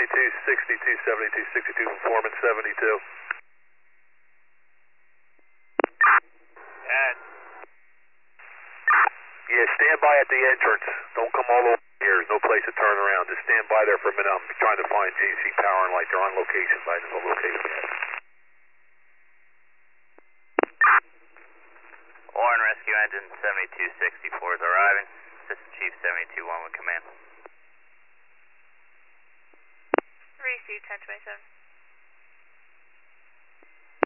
62, performance 72. And Yeah, stand by at the entrance. Don't come all the way here. There's no place to turn around. Just stand by there for a minute. I'm trying to find JC Power and Light. They're on location, but I don't know location yet. Warren Rescue Engine 7264 is arriving. Assistant Chief 721 with command. Receive 1027.